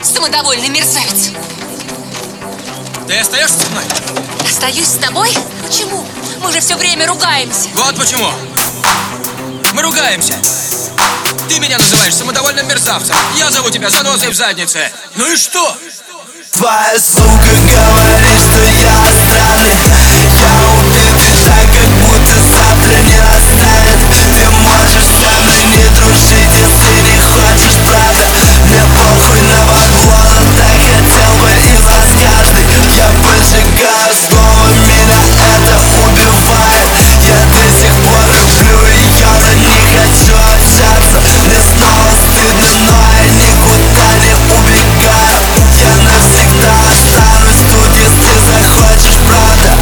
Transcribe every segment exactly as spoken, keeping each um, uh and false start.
самодовольный мерзавец. Ты остаешься со мной? Остаюсь с тобой? Почему? Мы же все время ругаемся. Вот почему. Мы ругаемся. Ты меня называешь самодовольным мерзавцем. Я зову тебя занозой в заднице. Ну и что? Твоя сука говорит, что я странный. Я убитый так, как будто завтра не настанет. Ты можешь со мной не дружить, если не хочешь, правда. Мне похуй на поклон, так хотел бы из вас каждый. Я поджигаю снова, меня это убивает. Я до сих пор люблю ее, но не хочу общаться. Мне снова стыдно, но я никуда не убегаю. Я навсегда останусь тут, если захочешь, правда.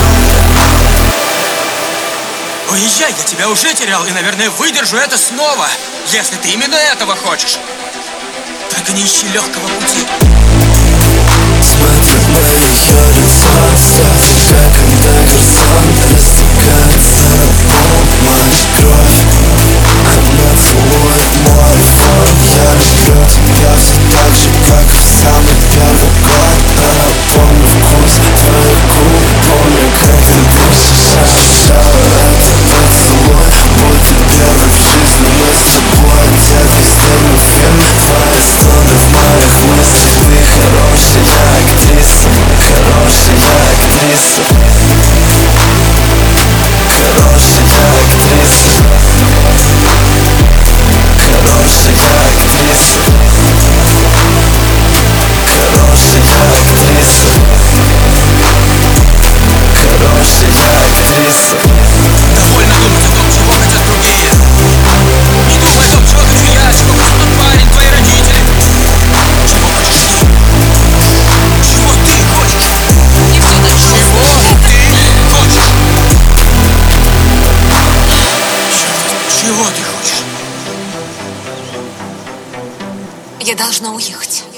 Уезжай, я тебя уже терял и, наверное, выдержу это снова, если ты именно этого хочешь. Только не ищи легкого пути. Смотрю на ее лицо, слезы, как когда горизонт растекается на пол, моя кровь. Она целует мой фон. Я люблю тебя все так же, как и в самый первый год. Она помню вкус твоих губ, помню, как ты дышишь. Обещала это поцелуй, будет первый в жизни мы с тобой. Детка, сниму фильм, твои стоны в моих мыслях. Ты хорошая актриса, хорошая актриса, хорошая актриса, хорошая актриса, хорошая актриса, хорошая актриса. Довольно думать о том, чего хотят другие. Не думай о том, чего хочу я, чего хочет тот парень, твои родители. Чего хочешь ты? Чего ты хочешь? И все это Чего ты хочешь? Черт, чего ты хочешь? Я должна уехать.